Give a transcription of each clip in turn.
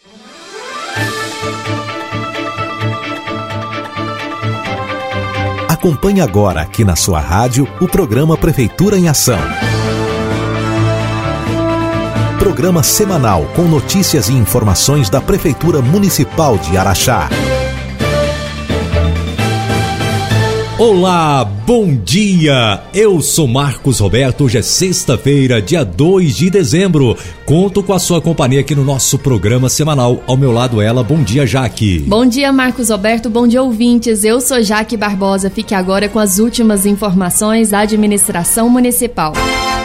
Acompanhe agora aqui na sua rádio o programa Prefeitura em Ação. Programa semanal com notícias e informações da Prefeitura Municipal de Araxá. Olá, bom dia! Eu sou Marcos Roberto, hoje é sexta-feira, dia 2 de dezembro. Conto com a sua companhia aqui no nosso programa semanal. Ao meu lado ela, bom dia, Jaque. Bom dia, Marcos Roberto, bom dia, ouvintes. Eu sou Jaque Barbosa, fique agora com as últimas informações da administração municipal.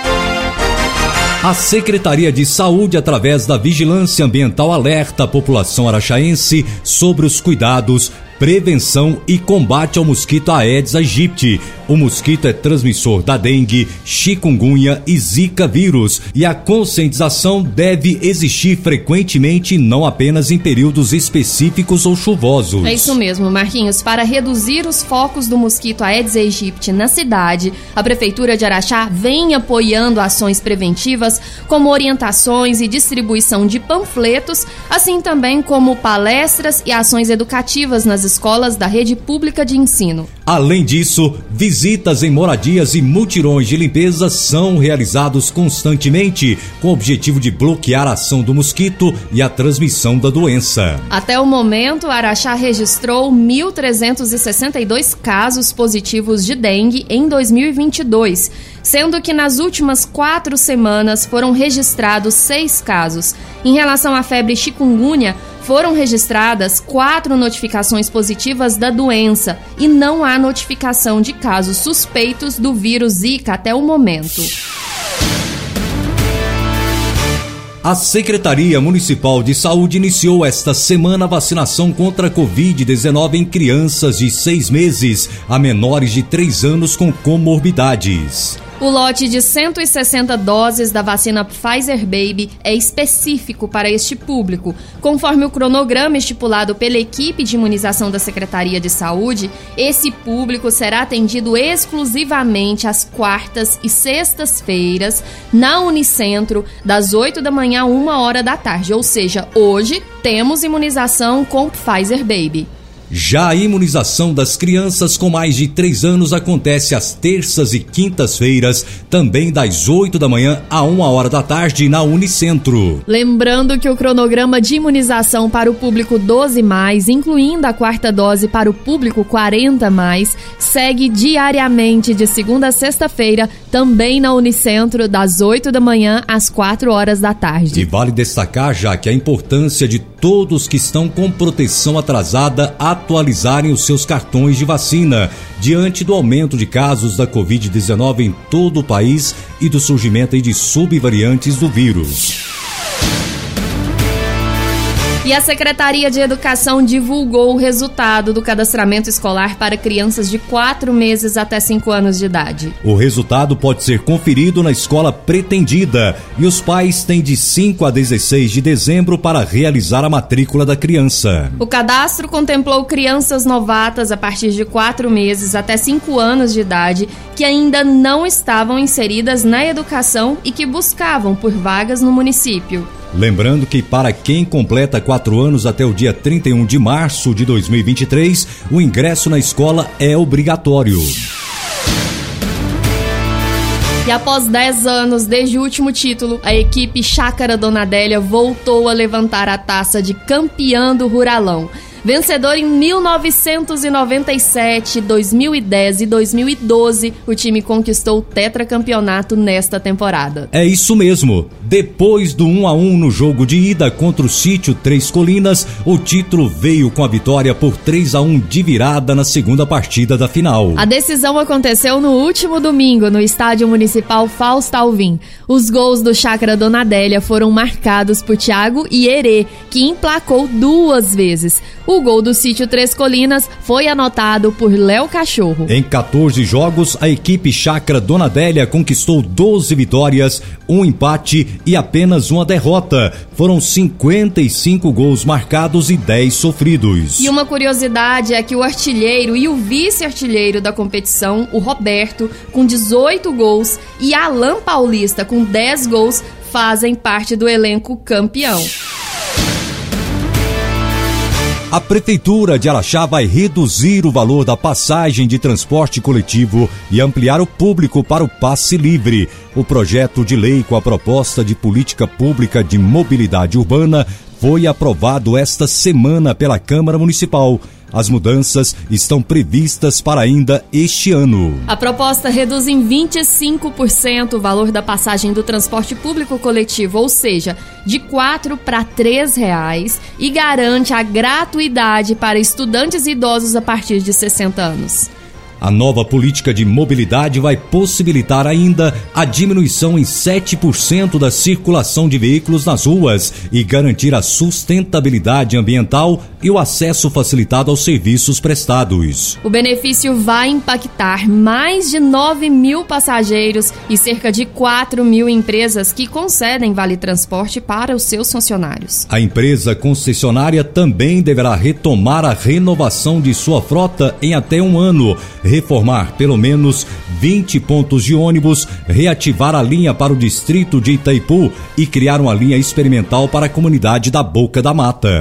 A Secretaria de Saúde, através da Vigilância Ambiental, alerta a população araxaense sobre os cuidados, prevenção e combate ao mosquito Aedes aegypti. O mosquito é transmissor da dengue, chikungunya e zika vírus, e a conscientização deve existir frequentemente e não apenas em períodos específicos ou chuvosos. É isso mesmo, Marquinhos. Para reduzir os focos do mosquito Aedes aegypti na cidade, a Prefeitura de Araxá vem apoiando ações preventivas como orientações e distribuição de panfletos, assim também como palestras e ações educativas nas escolas da rede pública de ensino. Além disso, visitas em moradias e mutirões de limpeza são realizados constantemente com o objetivo de bloquear a ação do mosquito e a transmissão da doença. Até o momento, Araxá registrou 1.362 casos positivos de dengue em 2022, sendo que nas últimas 4 semanas foram registrados 6 casos. Em relação à febre chikungunya, foram registradas 4 notificações positivas da doença e não há notificação de casos suspeitos do vírus Zika até o momento. A Secretaria Municipal de Saúde iniciou esta semana a vacinação contra a Covid-19 em crianças de 6 meses a menores de 3 anos com comorbidades. O lote de 160 doses da vacina Pfizer Baby é específico para este público. Conforme o cronograma estipulado pela equipe de imunização da Secretaria de Saúde, esse público será atendido exclusivamente às quartas e sextas-feiras na Unicentro, das 8 da manhã a 1h da tarde. Ou seja, hoje temos imunização com Pfizer Baby. Já a imunização das crianças com mais de 3 anos acontece às terças e quintas-feiras, também das 8 da manhã a 1h da tarde na Unicentro. Lembrando que o cronograma de imunização para o público 12+, incluindo a 4ª dose para o público 40+, segue diariamente de segunda a sexta-feira, também na Unicentro, das 8 da manhã às 4h da tarde. E vale destacar, já que a importância de todos que estão com proteção atrasada atualizarem os seus cartões de vacina, diante do aumento de casos da Covid-19 em todo o país e do surgimento de subvariantes do vírus. E a Secretaria de Educação divulgou o resultado do cadastramento escolar para crianças de 4 meses até 5 anos de idade. O resultado pode ser conferido na escola pretendida e os pais têm de 5 a 16 de dezembro para realizar a matrícula da criança. O cadastro contemplou crianças novatas a partir de 4 meses até 5 anos de idade que ainda não estavam inseridas na educação e que buscavam por vagas no município. Lembrando que para quem completa 4 anos até o dia 31 de março de 2023, o ingresso na escola é obrigatório. E após 10 anos desde o último título, a equipe Chácara Dona Adélia voltou a levantar a taça de campeã do Ruralão. Vencedor em 1997, 2010 e 2012, o time conquistou o tetracampeonato nesta temporada. É isso mesmo. Depois do 1-1 no jogo de ida contra o Sítio Três Colinas, o título veio com a vitória por 3-1 de virada na segunda partida da final. A decisão aconteceu no último domingo no Estádio Municipal Fausto Alvim. Os gols do Chácara Dona Adélia foram marcados por Thiago Ierê, que emplacou 2 vezes. O gol do Sítio Três Colinas foi anotado por Léo Cachorro. Em 14 jogos, a equipe Chácara Dona Adélia conquistou 12 vitórias, 1 empate e apenas 1 derrota. Foram 55 gols marcados e 10 sofridos. E uma curiosidade é que o artilheiro e o vice-artilheiro da competição, o Roberto, com 18 gols, e Alan Paulista, com 10 gols, fazem parte do elenco campeão. A Prefeitura de Araxá vai reduzir o valor da passagem de transporte coletivo e ampliar o público para o passe livre. O projeto de lei com a proposta de política pública de mobilidade urbana foi aprovado esta semana pela Câmara Municipal. As mudanças estão previstas para ainda este ano. A proposta reduz em 25% o valor da passagem do transporte público coletivo, ou seja, de R$4 para R$3, e garante a gratuidade para estudantes e idosos a partir de 60 anos. A nova política de mobilidade vai possibilitar ainda a diminuição em 7% da circulação de veículos nas ruas e garantir a sustentabilidade ambiental e o acesso facilitado aos serviços prestados. O benefício vai impactar mais de 9 mil passageiros e cerca de 4 mil empresas que concedem vale-transporte para os seus funcionários. A empresa concessionária também deverá retomar a renovação de sua frota em até um ano, reformar pelo menos 20 pontos de ônibus, reativar a linha para o distrito de Itaipu e criar uma linha experimental para a comunidade da Boca da Mata.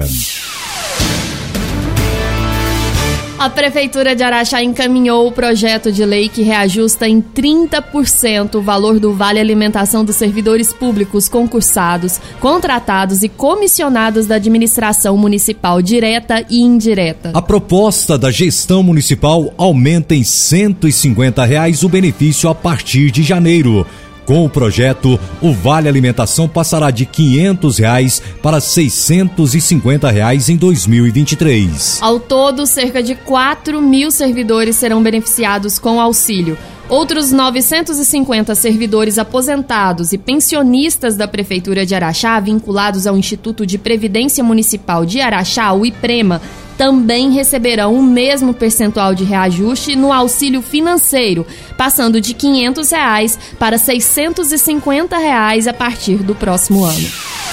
A Prefeitura de Araxá encaminhou o projeto de lei que reajusta em 30% o valor do Vale Alimentação dos servidores públicos concursados, contratados e comissionados da administração municipal direta e indireta. A proposta da gestão municipal aumenta em R$150 o benefício a partir de janeiro. Com o projeto, o Vale Alimentação passará de R$500 para R$650 em 2023. Ao todo, cerca de 4 mil servidores serão beneficiados com o auxílio. Outros 950 servidores aposentados e pensionistas da Prefeitura de Araxá, vinculados ao Instituto de Previdência Municipal de Araxá, o IPREMA, também receberão o mesmo percentual de reajuste no auxílio financeiro, passando de R$500 para R$650 a partir do próximo ano.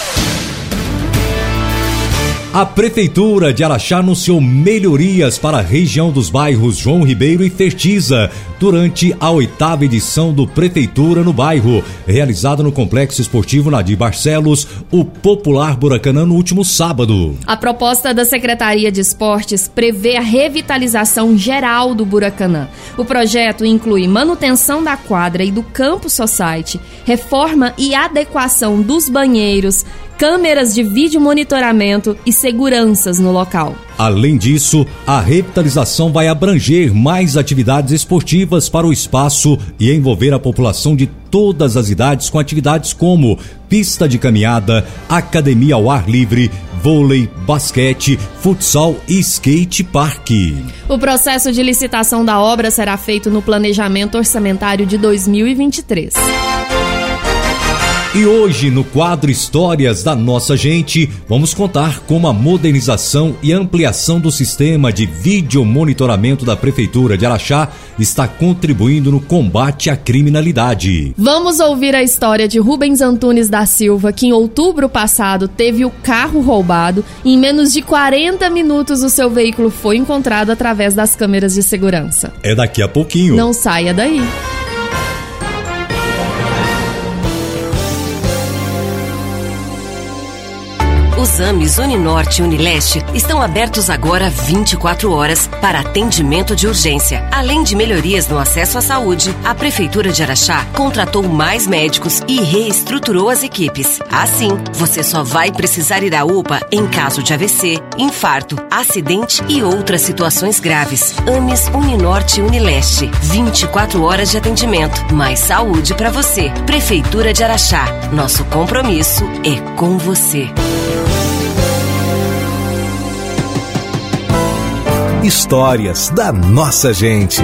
A Prefeitura de Araxá anunciou melhorias para a região dos bairros João Ribeiro e Fertiza durante a 8ª edição do Prefeitura no Bairro, realizada no Complexo Esportivo Nadir Barcelos, o popular Buracanã, no último sábado. A proposta da Secretaria de Esportes prevê a revitalização geral do Buracanã. O projeto inclui manutenção da quadra e do Campo Society, reforma e adequação dos banheiros, câmeras de vídeo monitoramento e seguranças no local. Além disso, a revitalização vai abranger mais atividades esportivas para o espaço e envolver a população de todas as idades com atividades como pista de caminhada, academia ao ar livre, vôlei, basquete, futsal e skate park. O processo de licitação da obra será feito no planejamento orçamentário de 2023. E hoje, no quadro Histórias da Nossa Gente, vamos contar como a modernização e ampliação do sistema de vídeo monitoramento da Prefeitura de Araxá está contribuindo no combate à criminalidade. Vamos ouvir a história de Rubens Antunes da Silva, que em outubro passado teve o carro roubado e em menos de 40 minutos o seu veículo foi encontrado através das câmeras de segurança. É daqui a pouquinho. Não saia daí. Os AMES Uninorte e Unileste estão abertos agora 24 horas para atendimento de urgência. Além de melhorias no acesso à saúde, a Prefeitura de Araxá contratou mais médicos e reestruturou as equipes. Assim, você só vai precisar ir à UPA em caso de AVC, infarto, acidente e outras situações graves. AMES Uninorte e Unileste, 24 horas de atendimento, mais saúde para você. Prefeitura de Araxá, nosso compromisso é com você. Histórias da Nossa Gente.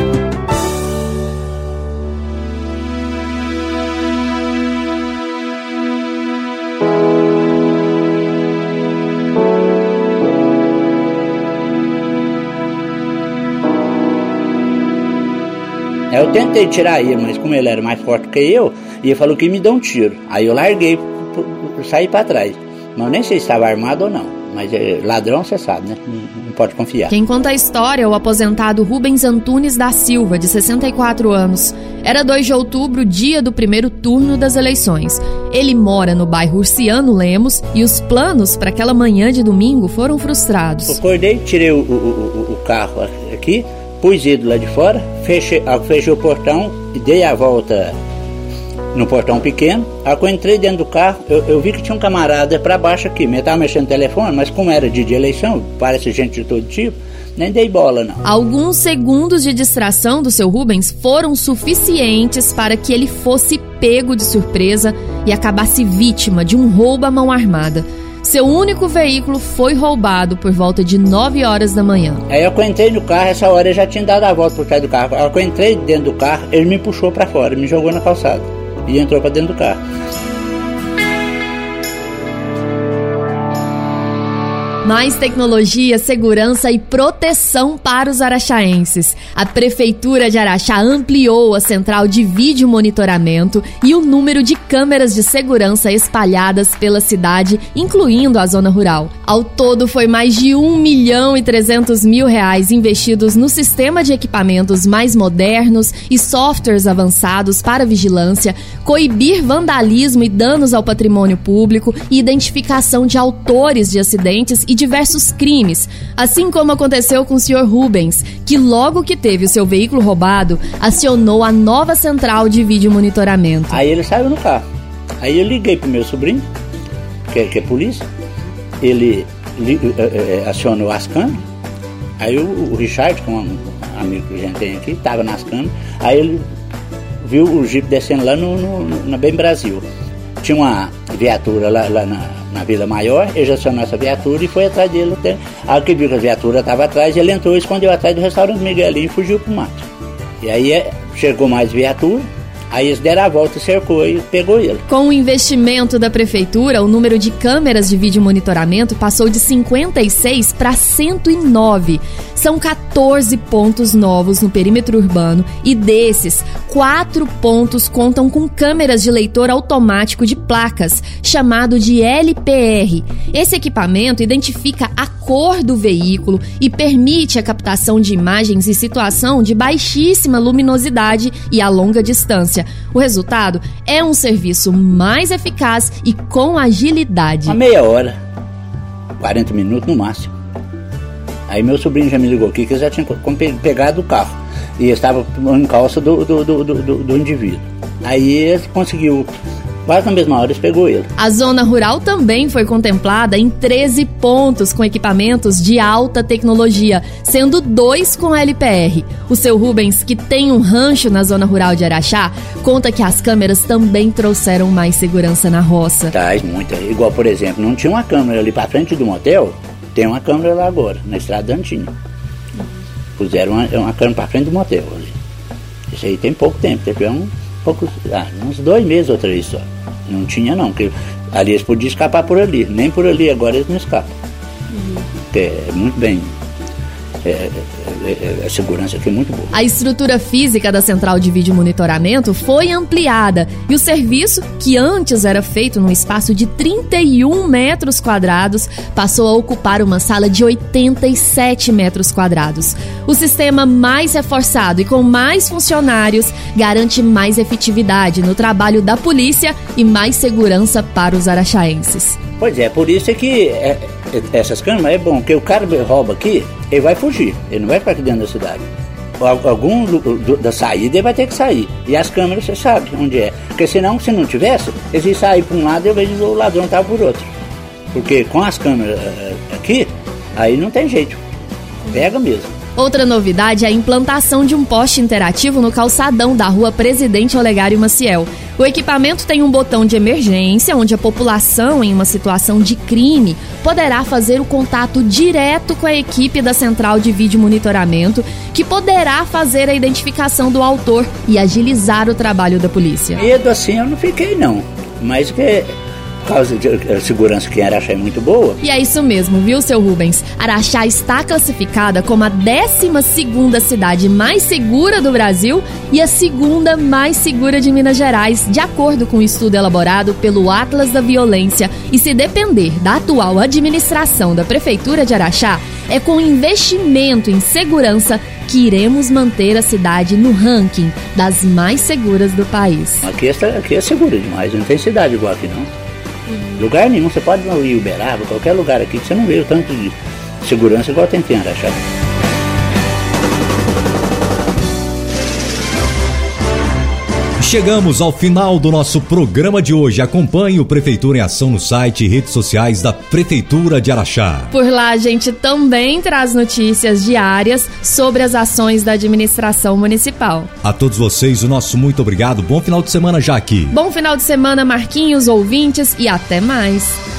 Eu tentei tirar ele, mas como ele era mais forte que eu, ele falou que me deu um tiro. Aí eu larguei, saí para trás. Mas eu nem sei se estava armado ou não. Mas ladrão, você sabe, né? Não pode confiar. Quem conta a história é o aposentado Rubens Antunes da Silva, de 64 anos. Era 2 de outubro, dia do primeiro turno das eleições. Ele mora no bairro Urciano Lemos e os planos para aquela manhã de domingo foram frustrados. Acordei, tirei o carro aqui, pus ele lá de fora, fechei o portão e dei a volta no portão pequeno. Aí quando eu entrei dentro do carro, eu vi que tinha um camarada para baixo aqui, eu estava mexendo no telefone, mas como era dia de eleição, parece gente de todo tipo, nem dei bola não. Alguns segundos de distração do seu Rubens foram suficientes para que ele fosse pego de surpresa e acabasse vítima de um roubo à mão armada. Seu único veículo foi roubado por volta de 9 horas da manhã. Aí eu entrei no carro, essa hora eu já tinha dado a volta por trás do carro. Aí eu entrei dentro do carro, ele me puxou para fora, me jogou na calçada e entrou para dentro do carro. Mais tecnologia, segurança e proteção para os araxaenses. A Prefeitura de Araxá ampliou a central de vídeo monitoramento e o número de câmeras de segurança espalhadas pela cidade, incluindo a zona rural. Ao todo, foi mais de R$1.300.000 investidos no sistema de equipamentos mais modernos e softwares avançados para vigilância, coibir vandalismo e danos ao patrimônio público e identificação de autores de acidentes e diversos crimes, assim como aconteceu com o Sr. Rubens, que logo que teve o seu veículo roubado, acionou a nova central de vídeo monitoramento. Aí ele saiu no carro. Aí eu liguei pro meu sobrinho, que é polícia, ele acionou as câmeras. Aí o Richard, que é um amigo que a gente tem aqui, estava nas câmeras. Aí ele viu o Jeep descendo lá na Bem Brasil. Tinha uma viatura lá na Vila Maior, ele já acionou essa viatura e foi atrás dele. Aí que viu que a viatura estava atrás, ele entrou e escondeu atrás do restaurante Miguelinho e fugiu pro mato. E aí chegou mais viatura, aí eles deram a volta e cercou e pegou ele. Com o investimento da Prefeitura, o número de câmeras de vídeo monitoramento passou de 56 para 109. São 14 pontos novos no perímetro urbano e desses, 4 pontos contam com câmeras de leitor automático de placas, chamado de LPR. Esse equipamento identifica a cor do veículo e permite a captação de imagens em situação de baixíssima luminosidade e a longa distância. O resultado é um serviço mais eficaz e com agilidade. Uma meia hora, 40 minutos no máximo. Aí meu sobrinho já me ligou aqui que ele já tinha pegado o carro e estava em calça do indivíduo. Aí ele conseguiu, quase na mesma hora ele pegou ele. A zona rural também foi contemplada em 13 pontos com equipamentos de alta tecnologia, sendo 2 com LPR. O seu Rubens, que tem um rancho na zona rural de Araxá, conta que as câmeras também trouxeram mais segurança na roça. Traz muita. Igual, por exemplo, não tinha uma câmera ali para frente do motel, tem uma câmera lá agora, na Estrada Antinha. Puseram uma câmera para frente do motel ali. Isso aí tem pouco tempo, teve uns 2 meses ou 3 só. Não tinha não, porque ali eles podiam escapar por ali, nem por ali agora eles não escapam. Porque é muito bem, a segurança aqui é muito boa. A estrutura física da central de vídeo monitoramento foi ampliada e o serviço, que antes era feito num espaço de 31 metros quadrados, passou a ocupar uma sala de 87 metros quadrados. O sistema mais reforçado e com mais funcionários garante mais efetividade no trabalho da polícia e mais segurança para os araxaenses. Pois é, por isso é que essas câmeras é bom, porque o cara rouba aqui, ele vai fugir, ele não vai ficar aqui dentro da cidade. Algum da saída ele vai ter que sair. E as câmeras você sabe onde é. Porque senão, se não tivesse, eles iam sair por um lado e eu vejo o ladrão estava por outro. Porque com as câmeras aqui, aí não tem jeito. Pega mesmo. Outra novidade é a implantação de um poste interativo no calçadão da rua Presidente Olegário Maciel. O equipamento tem um botão de emergência, onde a população, em uma situação de crime, poderá fazer o contato direto com a equipe da central de vídeo monitoramento, que poderá fazer a identificação do autor e agilizar o trabalho da polícia. Medo assim eu não fiquei não, mas que causa de segurança aqui em Araxá é muito boa. E é isso mesmo, viu, seu Rubens? Araxá está classificada como a 12ª cidade mais segura do Brasil e a 2ª mais segura de Minas Gerais, de acordo com um estudo elaborado pelo Atlas da Violência. E se depender da atual administração da Prefeitura de Araxá, é com investimento em segurança que iremos manter a cidade no ranking das mais seguras do país. Aqui é seguro demais, não tem cidade igual aqui não. Lugar nenhum, você pode ir em Uberaba, qualquer lugar aqui que você não vê o tanto de segurança igual tem em Araxá. Chegamos ao final do nosso programa de hoje. Acompanhe o Prefeitura em Ação no site e redes sociais da Prefeitura de Araxá. Por lá a gente também traz notícias diárias sobre as ações da administração municipal. A todos vocês, o nosso muito obrigado. Bom final de semana já aqui. Bom final de semana, Marquinhos, ouvintes, e até mais.